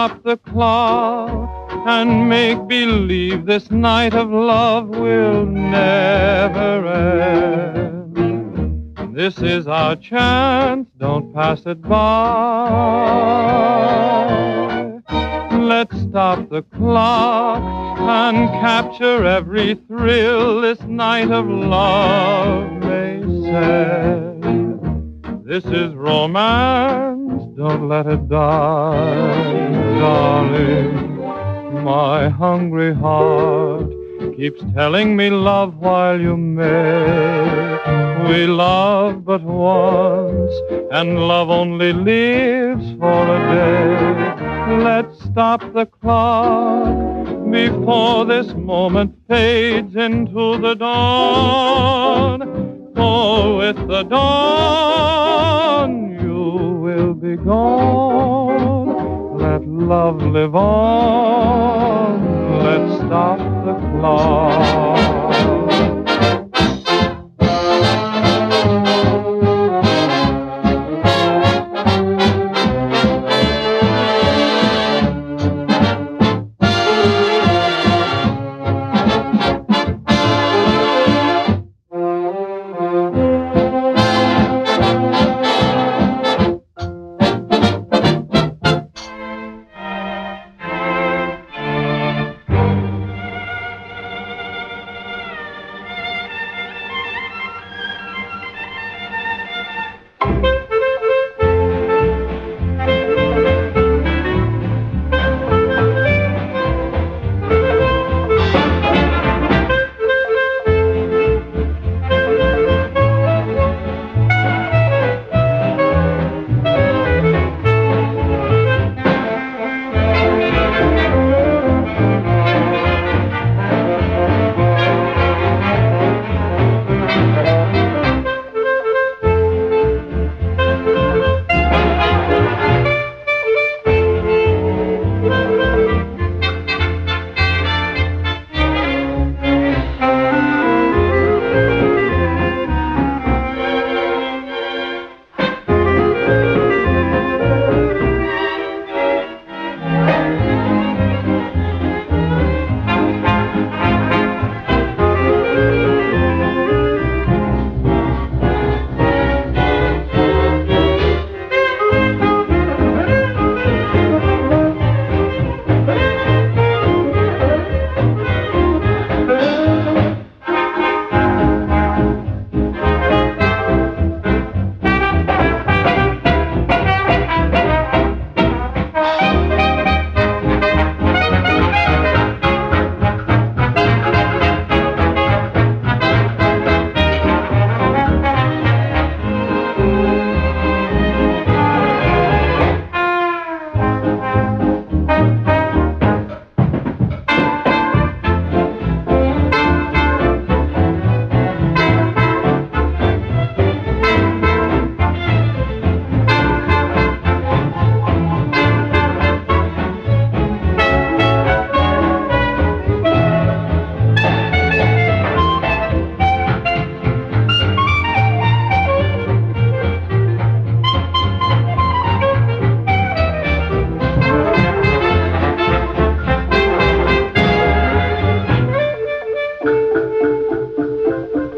stop the clock and make believe this night of love will never end. This is our chance, don't pass it by. Let's stop the clock and capture every thrill this night of love may send. This is romance, don't let it die, darling. My hungry heart keeps telling me love while you may. We love but once, and love only lives for a day. Let's stop the clock before this moment fades into the dawn. For with the dawn you will be gone. Let love live on.